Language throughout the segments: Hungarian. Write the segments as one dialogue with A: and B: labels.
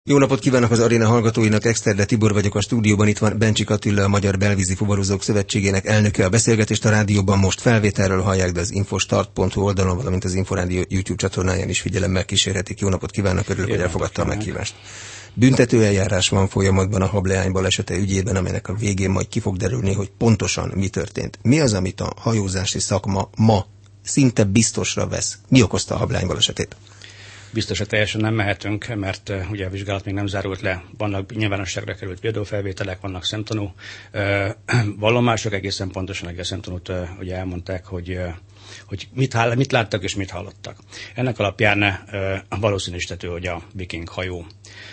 A: Jó napot kívánok az aréna hallgatóinak, Exterde Tibor vagyok a stúdióban, itt van Bencsik Attila, a Magyar Belvízi Fuvarozók Szövetségének elnöke. A beszélgetést a rádióban most felvételről hallják, de az infostart.hu oldalon, valamint az Inforádió YouTube csatornáján is figyelemmel kísérhetik. Jó napot kívánok, örülök, hogy elfogadta a meghívást. Büntetőeljárás van folyamatban a hableány balesete ügyében, amelynek a végén majd ki fog derülni, hogy pontosan mi történt. Mi az, amit a hajózási szakma ma szinte biztosra vesz? Mi okozta a hableány balesetét?
B: Biztosan teljesen nem mehetünk, mert ugye a vizsgálat még nem zárult le. Vannak nyilvánosságra került videófelvételek, vannak szemtanú vallomások, egészen pontosan a szemtanút ugye elmondták, hogy mit láttak és mit hallottak. Ennek alapján valószínűsítető, hogy a Viking hajó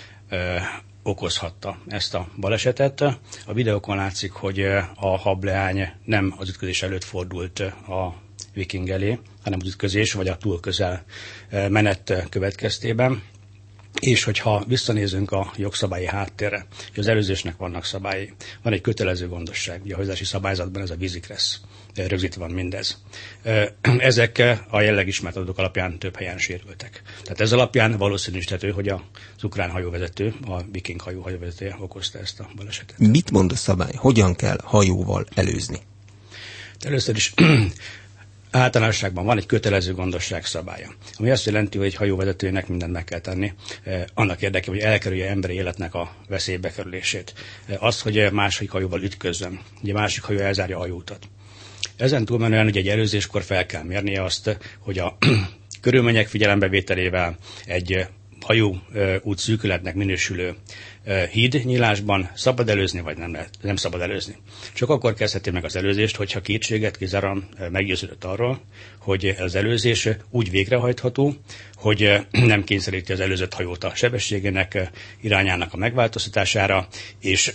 B: okozhatta ezt a balesetet. A videókon látszik, hogy a hableány nem az ütközés előtt fordult a Viking elé, hanem az ütközés vagy a túl közel menet következtében. És hogyha visszanézünk a jogszabályi háttérre, hogy az előzésnek vannak szabályi, van egy kötelező gondosság, ugye a hajózási szabályzatban ez a vízikressz, rögzítve van mindez. Ezek a jelleg ismert adatok alapján több helyen sérültek. Tehát ez alapján valószínűsíthető, hogy az ukrán hajóvezető, a Viking hajó hajóvezetője okozta ezt a balesetet.
A: Mit mond a szabály? Hogyan kell hajóval előzni?
B: Először is általánosságban van egy kötelező gondosság szabálya, ami azt jelenti, hogy egy hajóvezetőnek mindent meg kell tenni annak érdekében, hogy elkerülje emberi életnek a veszélybe kerülését. Az, hogy másik hajóval ütközzön, ugye másik hajó elzárja a hajóutat. Ezen túlmenően ugye egy előzéskor fel kell mérnie azt, hogy a körülmények figyelembevételével egy hajóút szűkületnek minősülő hídnyílásban szabad előzni, vagy nem szabad előzni. Csak akkor kezdheti meg az előzést, hogyha kétséget kizáróan meggyőződött arról, hogy az előzés úgy végrehajtható, hogy nem kényszeríti az előzött hajót a sebességének, irányának a megváltoztatására, és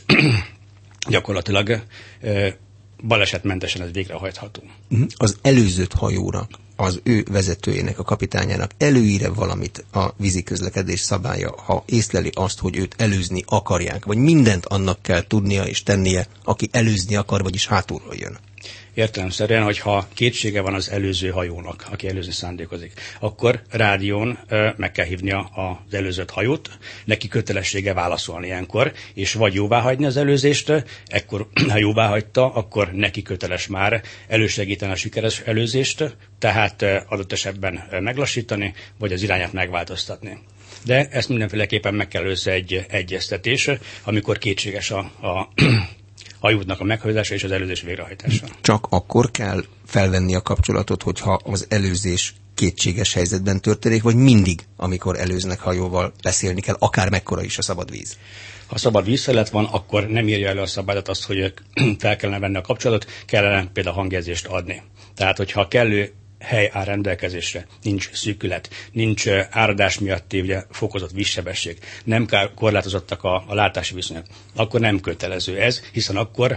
B: gyakorlatilag balesetmentesen ez végrehajtható.
A: Az előzött hajóra, az ő vezetőjének, a kapitányának előír-e valamit a víziközlekedés szabálya, ha észleli azt, hogy őt előzni akarják, vagy mindent annak kell tudnia és tennie, aki előzni akar, vagyis hátulról jön?
B: Értelemszerűen, hogyha kétsége van az előző hajónak, aki előzni szándékozik, akkor rádión meg kell hívnia az előzött hajót, neki kötelessége válaszolni ilyenkor, és vagy jóváhagyni az előzést, ekkor, ha jóváhagyta, akkor neki köteles már elősegíteni a sikeres előzést, tehát adott esetben meglassítani, vagy az irányát megváltoztatni. De ezt mindenféleképpen meg kell előző egy egyeztetés, amikor kétséges a hajónak a meghajtása és az előzés végrehajtása.
A: Csak akkor kell felvenni a kapcsolatot, hogyha az előzés kétséges helyzetben történik, vagy mindig, amikor előznek hajóval, beszélni kell, akár mekkora is a szabad víz?
B: Ha szabad vízfelület van, akkor nem írja elő a szabályzat azt, hogy fel kellene venni a kapcsolatot, kellene például hangjelzést adni. Tehát, hogyha kellő hely áll rendelkezésre, nincs szűkület, nincs áradás miatti ugye, fokozott vízsebesség, nem korlátozottak a látási viszonyok, akkor nem kötelező ez, hiszen akkor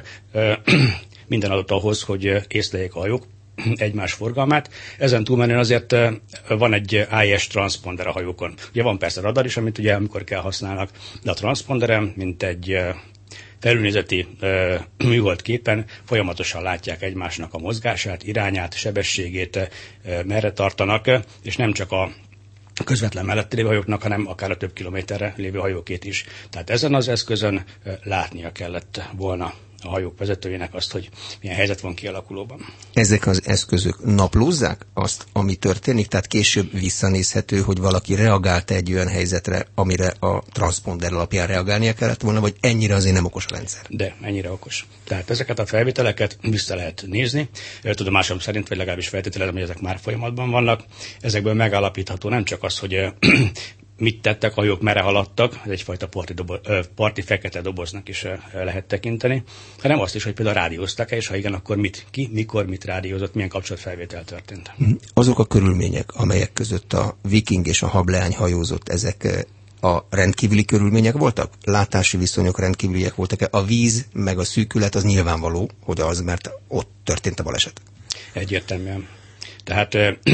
B: minden adott ahhoz, hogy észleljék a hajók egymás forgalmát. Ezen túlmenően azért van egy AIS transponder a hajókon. Ugye van persze radar is, amit ugye amikor kell használnak, de a transponderen, mint egy felülnézeti műhold képen folyamatosan látják egymásnak a mozgását, irányát, sebességét, merre tartanak, és nem csak a közvetlen mellette lévő hajóknak, hanem akár a több kilométerre lévő hajókét is. Tehát ezen az eszközön látnia kellett volna a hajók vezetőjének azt, hogy milyen helyzet van kialakulóban.
A: Ezek az eszközök naplózzák azt, ami történik? Tehát később visszanézhető, hogy valaki reagált egy olyan helyzetre, amire a transponder alapján reagálnia kellett volna, vagy ennyire azért nem okos a rendszer?
B: De ennyire okos. Tehát ezeket a felvételeket vissza lehet nézni. Tudomásom szerint, vagy legalábbis feltételezem, hogy ezek már folyamatban vannak. Ezekből megállapítható nem csak az, hogy mit tettek, a hajók merre haladtak, ez egyfajta parti fekete doboznak is lehet tekinteni, hanem azt is, hogy például rádióztak-e, és ha igen, akkor mikor mit rádiózott, milyen kapcsolatfelvétel történt.
A: Azok a körülmények, amelyek között a Viking és a hableány hajózott, ezek a rendkívüli körülmények voltak? Látási viszonyok rendkívüliek voltak-e? A víz meg a szűkület az nyilvánvaló, hogy az, mert ott történt a baleset.
B: Egyértelműen. Tehát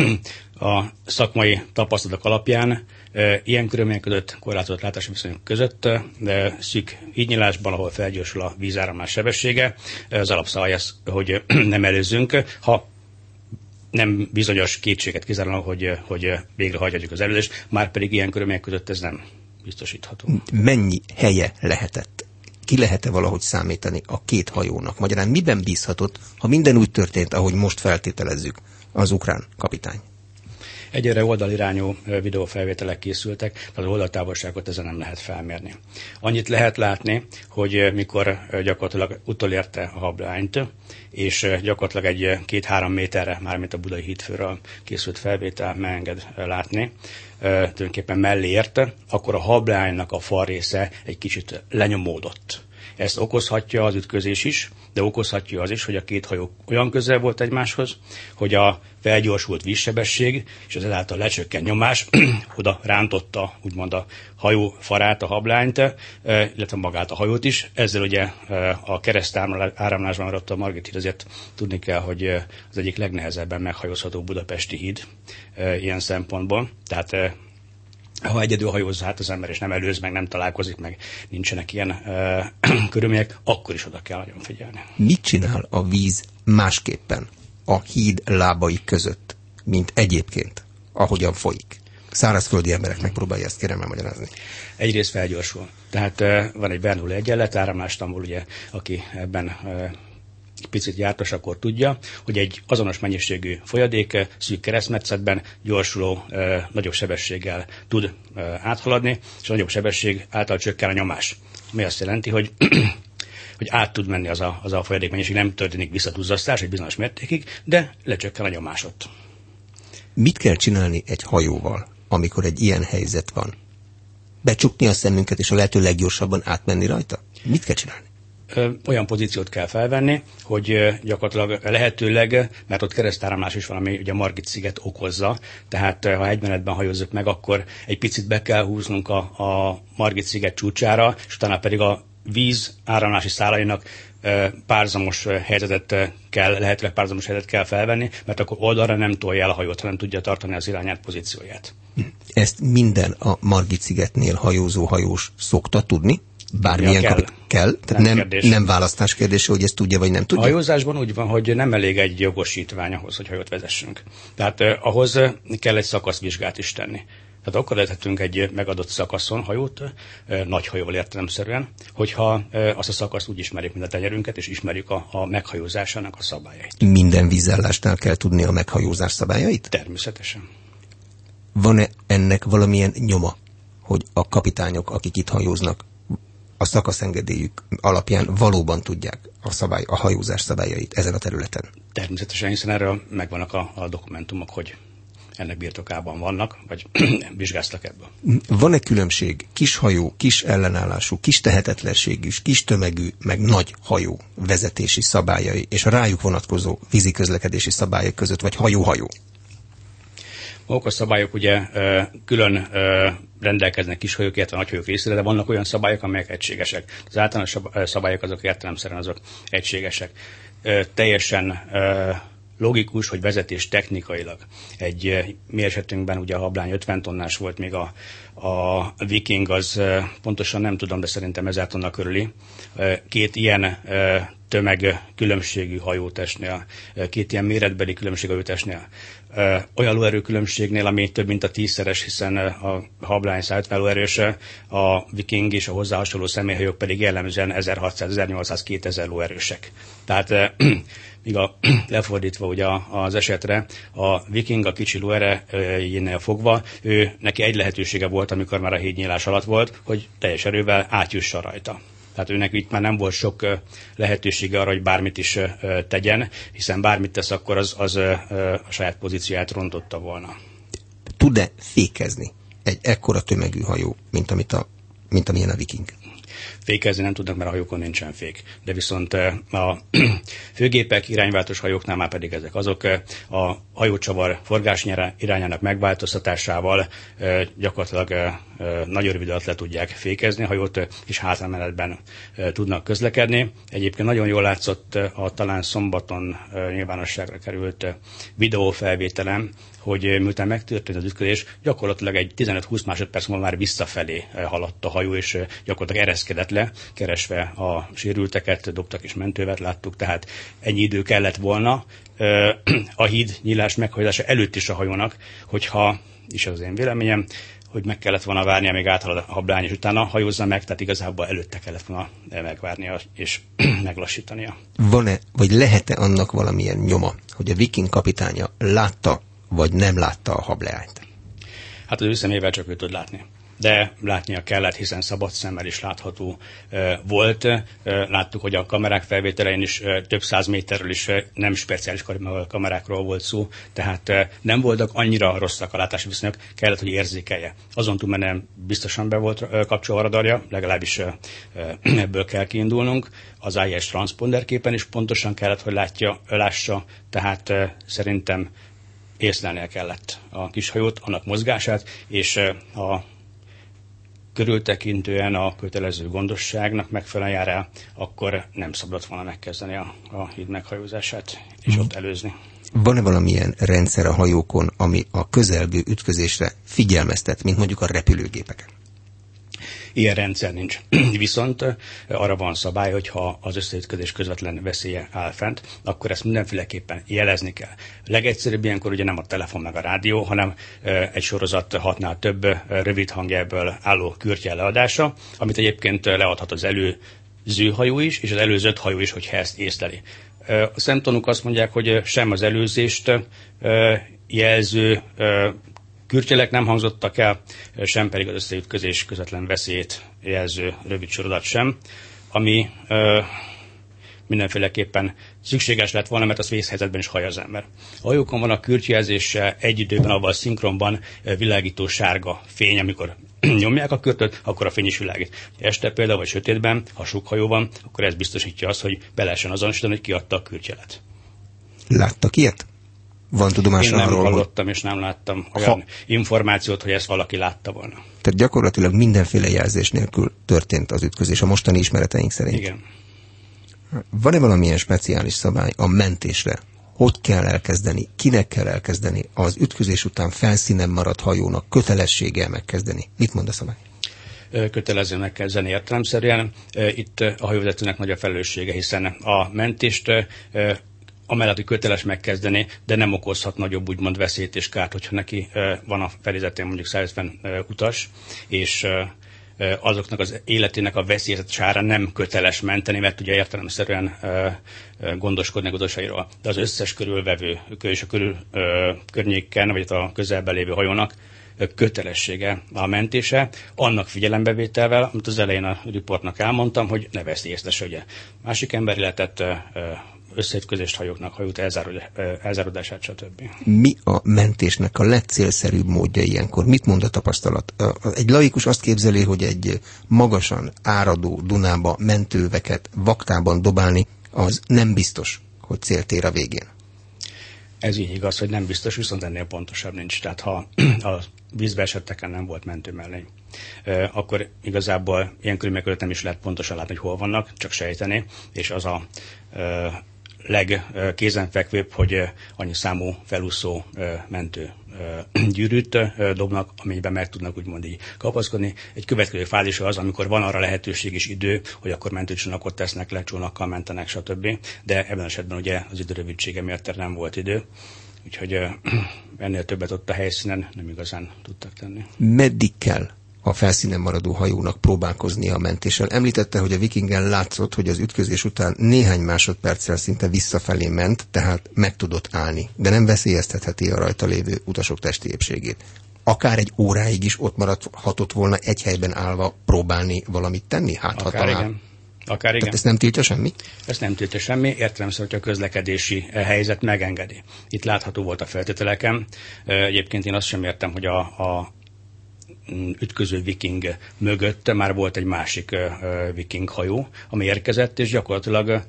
B: a szakmai tapasztalatok alapján ilyen körülmények között, korlátozott látási viszonyok között, de szűk hídnyílásban, ahol felgyorsul a vízáramlás sebessége, az alapszabály az, hogy nem előzzünk, ha nem bizonyos kétséget kizárólag, hogy végrehajtjuk az előzést, már pedig ilyen körülmények között ez nem biztosítható.
A: Mennyi helye lehetett? Ki lehet-e valahogy számítani a két hajónak? Magyarán miben bízhatott, ha minden úgy történt, ahogy most feltételezzük, az ukrán kapitány?
B: Egyre oldalirányú videófelvételek készültek, tehát az oldaltávolságot ezen nem lehet felmérni. Annyit lehet látni, hogy mikor gyakorlatilag utolérte a hablányt, és gyakorlatilag egy 2-3 méterre, mármint a Budai hídfőről készült felvétel megenged látni, tulajdonképpen mellé érte, akkor a hablánynak a falrésze egy kicsit lenyomódott. Ezt okozhatja az ütközés is, de okozhatja az is, hogy a két hajó olyan közel volt egymáshoz, hogy a felgyorsult vízsebesség és az ezáltal lecsökkent nyomás oda rántotta úgymond a hajó farát, a hablányt, illetve magát a hajót is. Ezzel ugye a keresztáramlásban maradt a Margit híd, azért tudni kell, hogy az egyik legnehezebben meghajózható budapesti híd ilyen szempontból. Tehát ha egyedül hajózza hát az ember, és nem előz, meg nem találkozik, meg nincsenek ilyen körülmények, akkor is oda kell nagyon figyelni.
A: Mit csinál a víz másképpen a híd lábai között, mint egyébként, ahogyan folyik? Szárazföldi emberek megpróbálja ezt kérem elmagyarázni.
B: Egyrészt felgyorsul. Tehát van egy Bernoulli egyenlet, áramlástamból ugye, aki ebben picit jártas, akkor tudja, hogy egy azonos mennyiségű folyadék szűk keresztmetszetben gyorsuló, nagyobb sebességgel tud áthaladni, és a nagyobb sebesség által csökken a nyomás. Ami azt jelenti, hogy át tud menni az a folyadék mennyiség, nem történik visszatuzzasztás egy bizonyos mértékig, de lecsökken a nyomásot.
A: Mit kell csinálni egy hajóval, amikor egy ilyen helyzet van? Becsukni a szemünket, és a lehető leggyorsabban átmenni rajta? Mit kell csinálni?
B: Olyan pozíciót kell felvenni, hogy gyakorlatilag lehetőleg, mert ott keresztáramlás is van, ami ugye a Margit-sziget okozza, tehát ha egymenetben hajózzuk meg, akkor egy picit be kell húznunk a Margit-sziget csúcsára, és utána pedig a víz áramlási szálainak párhuzamos helyzetet kell felvenni, mert akkor oldalra nem tolja el a hajót, hanem tudja tartani az irányát, pozícióját.
A: Ezt minden a Margit-szigetnél hajózó hajós szokta tudni? Bármilyen kell. Nem választás kérdése, hogy ezt tudja vagy nem tudja?
B: A hajózásban úgy van, hogy nem elég egy jogosítvány ahhoz, hogy hajót vezessünk. Tehát ahhoz kell egy szakaszvizsgát is tenni. Tehát akkor lehetünk egy megadott szakaszon hajót, nagy hajóval értelemszerűen, hogyha azt a szakaszt úgy ismerjük, mint a tenyerünket, és ismerjük a meghajózásának a szabályait.
A: Minden vízállásnál kell tudni a meghajózás szabályait?
B: Természetesen.
A: Van-e ennek valamilyen nyoma, hogy a kapitányok, akik itt hajóznak, a szakaszengedélyük alapján valóban tudják a hajózás szabályait ezen a területen?
B: Természetesen, hiszen erről megvannak a dokumentumok, hogy ennek birtokában vannak, vagy vizsgáztak ebből.
A: Van-e különbség kis hajó, kis ellenállású, kis tehetetlenségű, kis tömegű, meg nagy hajó vezetési szabályai és a rájuk vonatkozó víziközlekedési szabályok között, vagy hajó-hajó?
B: Maguk a szabályok ugye külön rendelkeznek kis hajók, illetve nagy hajók részére, de vannak olyan szabályok, amelyek egységesek. Az általános szabályok azok értelemszerűen azok egységesek. Teljesen logikus, hogy vezetés technikailag. Mi esetünkben ugye a hablány 50 tonnás volt, még a Viking az pontosan nem tudom, de szerintem 1000 tonna körüli. Két ilyen tömeg különbségű hajótestnél, két ilyen méretbeli különbségű hajótestnél, olyan lóerő különbségnél, ami több mint a 10-szeres, hiszen a hablány 150 lóerős, a Viking és a hozzá hasonló személyhajók pedig jellemzően 1600, 1800, 2000 lóerősek. Tehát míg lefordítva ugye az esetre, a Viking a kicsi lóerejénél fogva, neki egy lehetősége volt, amikor már a hídnyílás alatt volt, hogy teljes erővel átjusson rajta. Tehát őnek itt már nem volt sok lehetősége arra, hogy bármit is tegyen, hiszen bármit tesz, akkor az a saját pozícióját rontotta volna.
A: Tud-e fékezni egy ekkora tömegű hajó, mint amilyen a Viking?
B: Fékezni nem tudnak, mert a hajókon nincsen fék. De viszont a főgépek, irányváltós hajóknál már pedig ezek azok a hajócsavar forgás irányának megváltoztatásával gyakorlatilag nagyon rövid alatt le tudják fékezni a hajót, és hátramenetben tudnak közlekedni. Egyébként nagyon jól látszott talán szombaton nyilvánosságra került videófelvételem, hogy miután megtörtént az ütközés, gyakorlatilag egy 15-20 másodperc múlva már visszafelé haladt a hajó, és gyakorlatilag ereszkedett le, keresve a sérülteket, dobtak és mentővet láttuk, tehát ennyi idő kellett volna a híd nyílás meghajózása előtt is a hajónak, hogyha, és ez az én véleményem, hogy meg kellett volna várnia, amíg áthalad a hablány, és utána hajózza meg, tehát igazából előtte kellett volna megvárnia és meglassítania.
A: Van-e, vagy lehet-e annak valamilyen nyoma, hogy a Viking kapitánya látta, vagy nem látta a hableányt?
B: Hát az ő szemével csak ő tud látni. De látnia kellett, hiszen szabad szemmel is látható volt. Láttuk, hogy a kamerák felvételein is több 100 méterről is nem speciális kamerákról volt szó, tehát nem voltak annyira rosszak a látási viszonyok, kellett, hogy érzékelje. Azon túl nem biztosan be volt kapcsolva a radarja, legalábbis ebből kell kiindulnunk. Az AIS transponder képen is pontosan kellett, hogy lássa, tehát szerintem észlelnie kellett a kis hajót, annak mozgását, és a körültekintően a kötelező gondosságnak megfelelően jár el, akkor nem szabad volna megkezdeni a híd meghajózását, és ott előzni.
A: Van-e valamilyen rendszer a hajókon, ami a közelgő ütközésre figyelmeztet, mint mondjuk a repülőgépeken?
B: Ilyen rendszer nincs. Viszont arra van szabály, hogy ha az összeütközés közvetlen veszélye áll fent, akkor ezt mindenféleképpen jelezni kell. Legegyszerűbb ilyenkor ugye nem a telefon meg a rádió, hanem egy sorozat 6-nál több rövid hangjelből álló kürtjel leadása, amit egyébként leadhat az előző hajó is, és az előzött hajó is, hogyha ezt észleli. A szemtanúk azt mondják, hogy sem az előzést jelző kürtjelek nem hangzottak el, sem pedig az összeütközés közvetlen veszélyt jelző rövid sorozat sem, ami mindenféleképpen szükséges lett volna, mert az vészhelyzetben is hallja az ember. A hajókon van a kürtjelzéssel egy időben, avval szinkronban világító sárga fény, amikor nyomják a kürtöt, akkor a fény is világít. Este például, vagy sötétben, ha sok hajó van, akkor ez biztosítja azt, hogy be lehessen azonosítani, hogy kiadta a kürtjelet.
A: Láttak ilyet? Van tudomás
B: arról? Én nem
A: arról,
B: hallottam és nem láttam olyan információt, hogy ezt valaki látta volna.
A: Tehát gyakorlatilag mindenféle jelzés nélkül történt az ütközés a mostani ismereteink szerint.
B: Igen.
A: Van-e valamilyen speciális szabály a mentésre? Hogy kell elkezdeni? Kinek kell elkezdeni? Az ütközés után felszínen maradt hajónak kötelessége megkezdeni? Mit mond a szabály?
B: Kötelező megkezdeni értelemszerűen. Itt a hajóvezetőnek nagy a felelőssége, hiszen a mentést amellett, hogy köteles megkezdeni, de nem okozhat nagyobb úgymond veszélyt és kárt, hogyha neki van a fedélzetén mondjuk 150 utas, és azoknak az életének a veszélyeztetése nem köteles menteni, mert ugye értelemszerűen gondoskodni az utasairól. De az összes körülvevő és a környéken, vagy a közelben lévő hajónak kötelessége a mentése, annak figyelembevételvel, amit az elején a riportnak elmondtam, hogy ne veszélyeztesse ugye másik ember életet, összeütközést hajóknak, hajút elzárodását, stb.
A: Mi a mentésnek a legcélszerűbb módja ilyenkor? Mit mond a tapasztalat? Egy laikus azt képzeli, hogy egy magasan áradó Dunába mentőveket vaktában dobálni, az nem biztos, hogy célt ér a végén.
B: Ez így igaz, hogy nem biztos, viszont ennél pontosabb nincs. Tehát ha a vízbe esetteken nem volt mentőmellény, akkor igazából ilyen körülmények között nem is lehet pontosan látni, hogy hol vannak, csak sejteni, és az a legkézenfekvőbb, hogy annyi számú felúszó mentő gyűrűt dobnak, amiben meg tudnak úgymond így kapaszkodni. Egy következő fázis az, amikor van arra lehetőség és idő, hogy akkor mentőcsónakot tesznek le, csónakkal mentenek, stb. De ebben esetben ugye az idő rövidsége miatt erre nem volt idő. Úgyhogy ennél többet ott a helyszínen nem igazán tudtak tenni.
A: Meddig kell a felszínen maradó hajónak próbálkoznia a mentéssel? Említette, hogy a Vikingen látszott, hogy az ütközés után néhány másodperccel szinte visszafelé ment, tehát meg tudott állni, de nem veszélyeztetheti a rajta lévő utasok testi épségét. Akár egy óráig is ott maradhatott volna egy helyben állva próbálni valamit tenni?
B: Akár igen.
A: Tehát ezt nem tiltja semmi?
B: Ezt nem tiltja semmi, értelemszerűen, hogy a közlekedési helyzet megengedi. Itt látható volt a feltételeken. Egyébként én azt sem értem, hogy a ütköző viking mögött már volt egy másik viking hajó, ami érkezett, és gyakorlatilag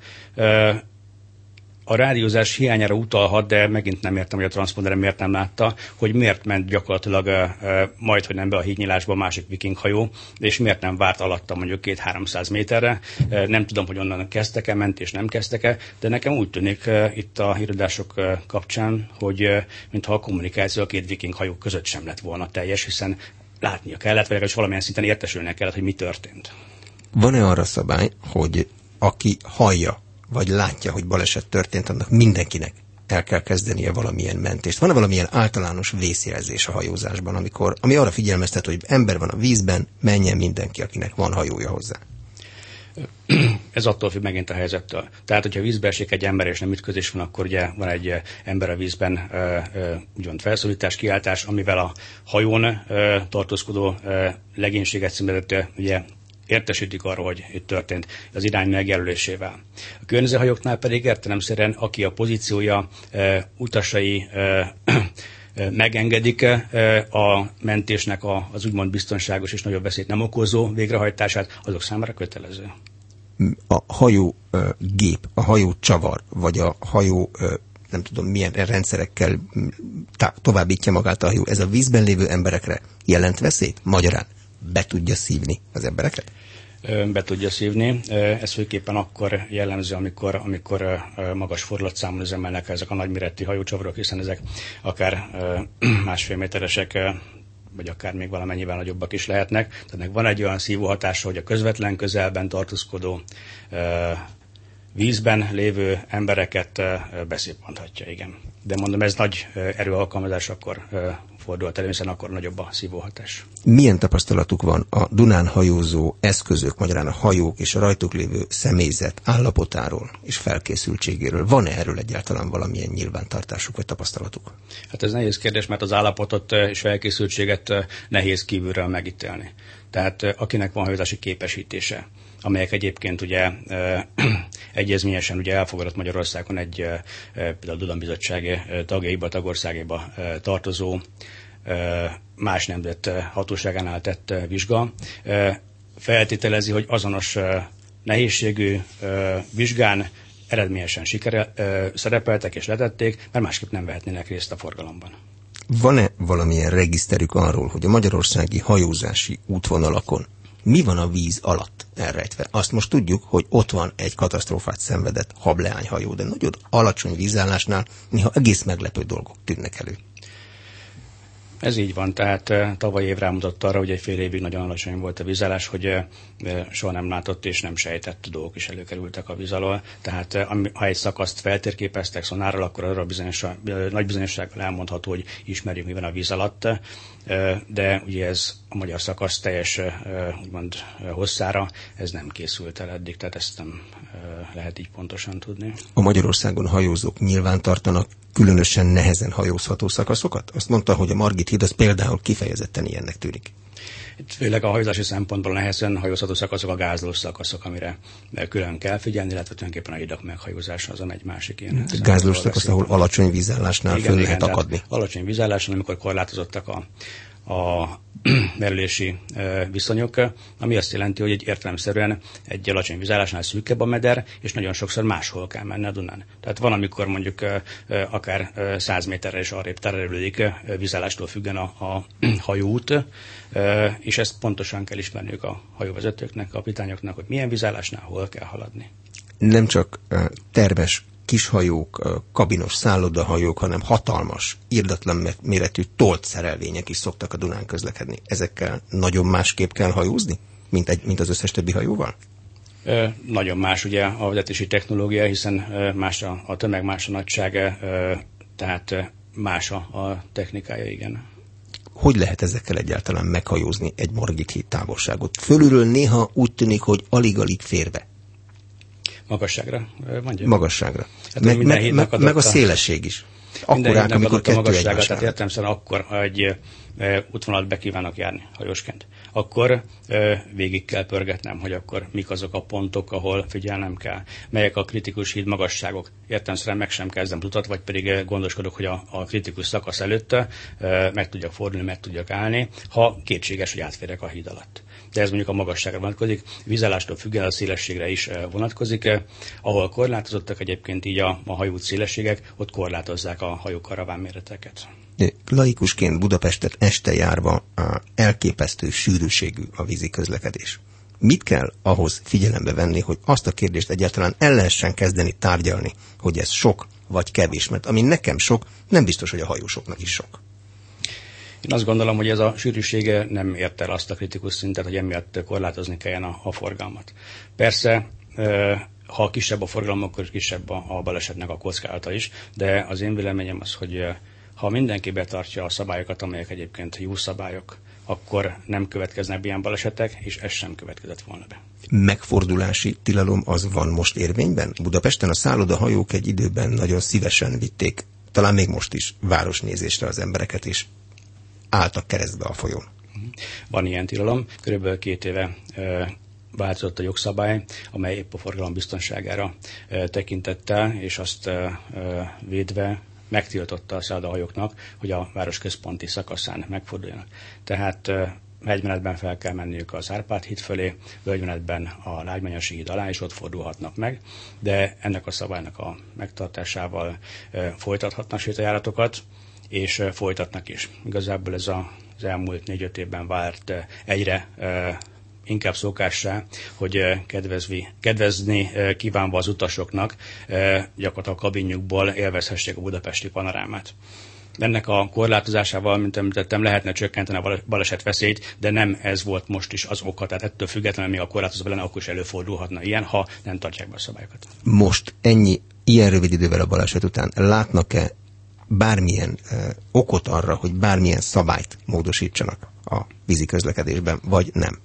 B: a rádiózás hiányára utalhat, de megint nem értem, hogy a transponderen miért nem látta, hogy miért ment gyakorlatilag majdhogy nem be a hídnyílásba a másik viking hajó, és miért nem várt alatta mondjuk 200-300 méterre. Nem tudom, hogy onnan kezdtek-e, ment és nem kezdtek-e, de nekem úgy tűnik itt a híradások kapcsán, hogy mintha a kommunikáció a két viking hajó között sem lett volna teljes, hiszen látnia kellett, vagy legalábbis valamilyen szinten értesülnie kellett, hogy mi történt.
A: Van-e arra szabály, hogy aki hallja, vagy látja, hogy baleset történt, annak mindenkinek el kell kezdenie valamilyen mentést? Van-e valamilyen általános vészjelzés a hajózásban, ami arra figyelmeztet, hogy ember van a vízben, menjen mindenki, akinek van hajója hozzá?
B: Ez attól függ megint a helyzettől. Tehát, hogyha vízbe esik egy ember és nem ütközés van, akkor ugye van egy ember a vízben, úgymond felszólítás, kiáltás, amivel a hajón tartózkodó legénységet szenvedett ugye értesítik arról, hogy itt történt az irány megjelölésével. A környezethajóknál pedig értelemszerűen, aki a pozíciója, utasai megengedik a mentésnek az úgymond biztonságos és nagyobb veszélyt nem okozó végrehajtását, azok számára kötelező.
A: A hajó gép, a hajó csavar, vagy a hajó nem tudom milyen rendszerekkel továbbítja magát a hajó, ez a vízben lévő emberekre jelent veszélyt? Magyarán be tudja szívni az embereket?
B: Be tudja szívni. Ez főképpen akkor jellemző, amikor magas fordulatszámon üzemelnek ezek a nagyméretű hajócsavarok, hiszen ezek akár másfél méteresek, vagy akár még valamennyivel nagyobbak is lehetnek. Tehát ennek van egy olyan szívó hatása, hogy a közvetlen közelben tartózkodó vízben lévő embereket beszippanthatja, igen. De mondom, ez nagy erőalkalmazás akkor fordulhat elő, hiszen akkor nagyobb a szívóhatás.
A: Milyen tapasztalatuk van a Dunán hajózó eszközök, magyarán a hajók és a rajtuk lévő személyzet állapotáról és felkészültségéről? Van-e erről egyáltalán valamilyen nyilvántartásuk vagy tapasztalatuk?
B: Hát ez nehéz kérdés, mert az állapotot és felkészültséget nehéz kívülről megítélni. Tehát akinek van hajózási képesítése, amelyek egyébként ugye egyezményesen ugye elfogadott Magyarországon egy például Duna Bizottság tagjaiba, tagországaiba tartozó más nemzet hatóságánál tett vizsga, feltételezi, hogy azonos nehézségű vizsgán eredményesen szerepeltek és letették, mert másképp nem vehetnének részt a forgalomban.
A: Van-e valamilyen regiszterük arról, hogy a magyarországi hajózási útvonalakon mi van a víz alatt elrejtve? Azt most tudjuk, hogy ott van egy katasztrófát szenvedett hableányhajó, de nagyon alacsony vízállásnál néha egész meglepő dolgok tűnnek elő.
B: Ez így van, tehát tavaly év rámutatott arra, hogy egy fél évig nagyon alacsony volt a vízállás, hogy soha nem látott és nem sejtett dolgok is előkerültek a víz alól. Tehát ha egy szakaszt feltérképeztek szonárral, akkor arra nagy bizonyossággal elmondható, hogy ismerjük, mi van a víz alatt, de ugye ez a magyar szakasz teljes úgymond hosszára, ez nem készült el eddig, tehát ezt nem lehet így pontosan tudni.
A: A Magyarországon hajózók nyilván tartanak különösen nehezen hajózható szakaszokat? Azt mondta, hogy a Margit híd az például kifejezetten ilyennek tűnik.
B: Itt főleg a hajózási szempontból nehezen hajózható szakaszok a gázlós szakaszok, amire külön kell figyelni, illetve tulajdonképpen a hidak meghajózása azon egy másik ilyen.
A: Gázlós szakasz, ahol alacsony vízállásnál föl lehet akadni.
B: Alacsony vízálláson, amikor korlátozottak a merülési viszonyok, ami azt jelenti, hogy egy értelemszerűen egy alacsony vízállásnál szűkebb a meder, és nagyon sokszor máshol kell menni a Dunán. Tehát van, amikor mondjuk akár 100 méterre is arrébb terelődik vízállástól függen a hajóút, és ezt pontosan kell ismerniük a hajóvezetőknek, kapitányoknak, hogy milyen vízállásnál hol kell haladni.
A: Nem csak terves kishajók, kabinos szállodahajók, hanem hatalmas, irdatlan méretű tolt szerelvények is szoktak a Dunán közlekedni. Ezekkel nagyon másképp kell hajózni, mint az összes többi hajóval?
B: Nagyon más ugye a vezetési technológia, hiszen más a tömeg, más a nagysága, tehát más a technikája, igen.
A: Hogy lehet ezekkel egyáltalán meghajózni egy Margit híd távolságot? Fölülről néha úgy tűnik, hogy alig-alig fér be.
B: Magasságra, mondja?
A: Magasságra.
B: Hát,
A: meg a szélesség is. Akkorák, amikor kettő egymás.
B: Tehát értelemszerűen akkor, ha egy útvonalat be kívánok járni hajósként, akkor végig kell pörgetnem, hogy akkor mik azok a pontok, ahol figyelnem kell. Melyek a kritikus híd magasságok. Értelemszerűen meg sem kezdem utat, vagy pedig gondoskodok, hogy a kritikus szakasz előtt meg tudjak fordulni, meg tudjak állni, ha kétséges, hogy átférek a híd alatt. De ez mondjuk a magasságra vonatkozik, vízállástól függően a szélességre is vonatkozik. Ahol korlátozottak egyébként így a hajóút szélességek, ott korlátozzák a hajók karavánméreteket.
A: Laikusként Budapestet este járva elképesztő sűrűségű a vízi közlekedés. Mit kell ahhoz figyelembe venni, hogy azt a kérdést egyáltalán el lehessen kezdeni tárgyalni, hogy ez sok vagy kevés? Mert ami nekem sok, nem biztos, hogy a hajósoknak is sok.
B: Én azt gondolom, hogy ez a sűrűsége nem ért el azt a kritikus szintet, hogy emiatt korlátozni kelljen a forgalmat. Persze, ha kisebb a forgalom, akkor kisebb a balesetnek a kockázata is, de az én véleményem az, hogy ha mindenki betartja a szabályokat, amelyek egyébként jó szabályok, akkor nem következnek ilyen balesetek, és ez sem következett volna be.
A: Megfordulási tilalom az van most érvényben? Budapesten a szállodahajók egy időben nagyon szívesen vitték, talán még most is, városnézésre az embereket, és álltak keresztbe a folyón.
B: Van ilyen tilalom. Körülbelül 2 éve változott a jogszabály, amely épp a forgalom biztonságára tekintett el, és azt védve megtiltotta a szállodahajóknak, hogy a város központi szakaszán megforduljanak. Tehát hegymenetben fel kell menniük az Árpád híd fölé, völgymenetben a Lágymányasi híd alá is ott fordulhatnak meg, de ennek a szabálynak a megtartásával folytathatnak sétajáratokat, és folytatnak is. Igazából ez az elmúlt 4-5 évben vált egyre inkább szokássá, hogy kedvezni kívánva az utasoknak gyakorlatilag a kabinjukból élvezhessék a budapesti panorámát. Ennek a korlátozásával, mint említettem, lehetne csökkenteni a balesetveszélyt, de nem ez volt most is az oka, tehát ettől függetlenül még a korlátozó lenne, akkor is előfordulhatna ilyen, ha nem tartják be a szabályokat.
A: Most ilyen rövid idővel a baleset után látnak-e bármilyen okot arra, hogy bármilyen szabályt módosítsanak a vízi közlekedésben, vagy nem?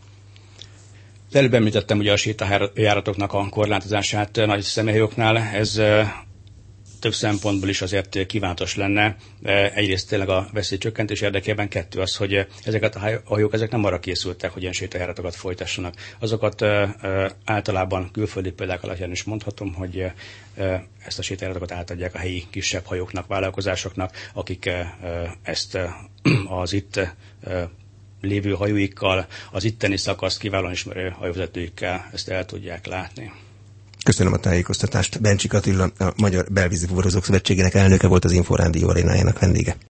B: Előbb említettem ugye a sétajáratoknak a korlátozását nagy személyhajóknál, ez több szempontból is azért kívánatos lenne. Egyrészt tényleg a veszélycsökkentés érdekében, 2 az, hogy ezeket a hajók ezek nem arra készültek, hogy ilyen sétajáratokat folytassanak. Azokat általában külföldi példák alapján is mondhatom, hogy ezt a sétajáratokat átadják a helyi kisebb hajóknak, vállalkozásoknak, akik ezt az itt lévő hajóikkal, az itteni szakaszt kiválóan ismerő hajóvezetőikkel ezt el tudják látni.
A: Köszönöm a tájékoztatást. Bencsik Attila, a Magyar Belvízi Fuvarozók Szövetségének elnöke volt, az Inforádió arénájának vendége.